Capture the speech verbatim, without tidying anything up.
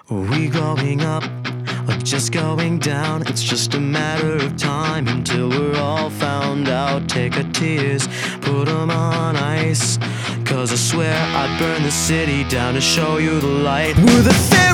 Are we going up or just going down? It's just a matter of time until we're all found out. Take our tears, put them on ice, 'cause I swear I'd burn the city down to show you the light. We're the